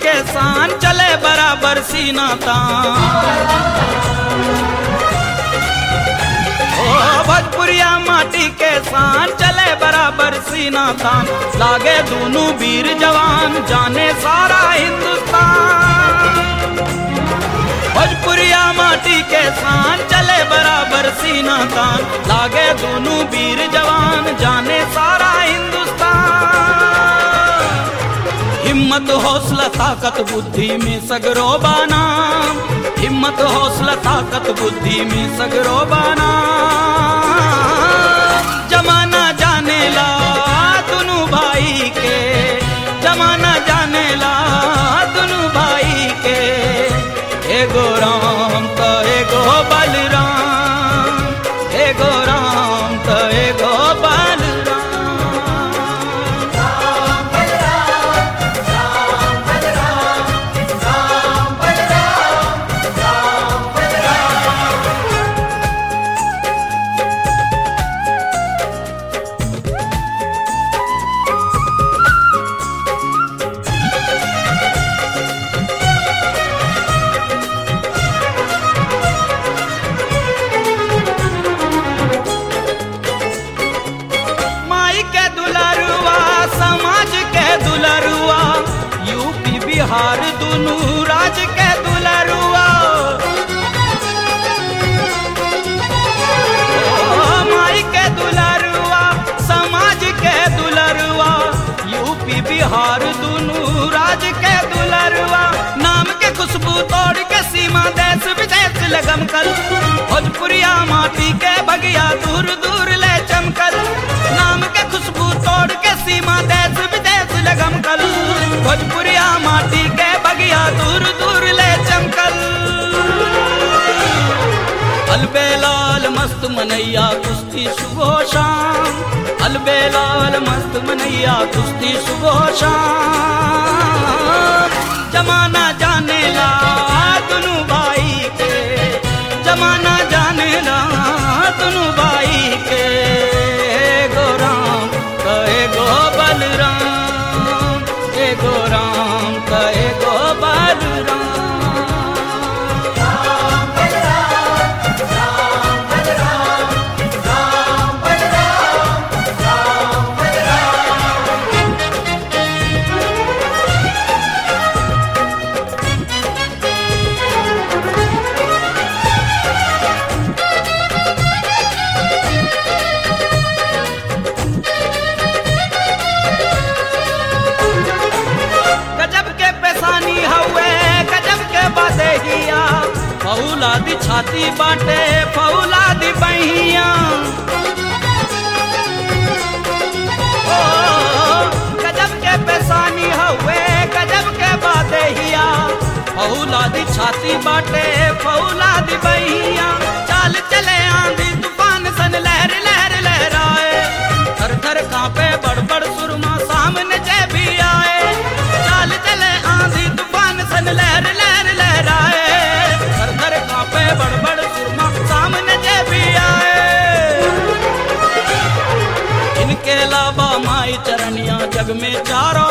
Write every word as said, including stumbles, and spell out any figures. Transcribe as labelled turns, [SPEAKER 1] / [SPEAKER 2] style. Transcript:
[SPEAKER 1] के शान चले बराबर सीना तान। ओ भोजपुरिया माटी के शान चले बराबर सीना तान। लागे दोनों वीर जवान जाने सारा हिंदुस्तान। भोजपुरिया माटी के शान चले बराबर सीना तान। लागे दोनों वीर जवान जाने सारा हिंदुस्तान। हिम्मत हौसला ताकत बुद्धि में सगरो बाना। हिम्मत हौसला ताकत बुद्धि में सगरो बाना। जमाना जाने ला दोनों भाई के। जमाना जाने ला दोनों भाई के। एगो राम तो एगो बलराम। एगो राम तो एगो बलराम। बिहार दुनू राज के दुलरुआ। माई के दुलरुआ समाज के दुलरुआ। यूपी बिहार दुनू राज के दुलरुआ। नाम के खुशबू तोड़ के सीमा देश विदेश लगम कल। भोजपुरिया माटी के बगिया दूर दूर ले चमकल। नाम के खुशबू तोड़ के सीमा देश विदेश लगम कल। भोजपुरिया माटी के बगिया दूर दूर ले चमकल। अलबेलाल मस्त मनैया कुश्ती सुबह शाम। अलबेलाल मस्त मनैया कुश्ती सुबह शाम। जमाना जाने ला दोनों भाई के। जमाना जाने ला दोनों भाई के। एगो राम तो एगो बलराम। एगो राम तो एगो बलराम। फौलादी छाती बाटे फौलादी बहिया। ओ गजब के पेशानी हवे गजब के बादहिया। फौलादी छाती बाटे फौलादी बहिया। चाल चले आंधी तूफान सन लहर लहर लहराए। थर थर कांपे बड़ बड़ सुरमा सामने जे भी आए। चाल चले आंधी तूफान सन लहर लहर लहराए। बड़ बड़ सुरमा सामने जे भी आए। इनके अलावा माई चरनिया जग में चारों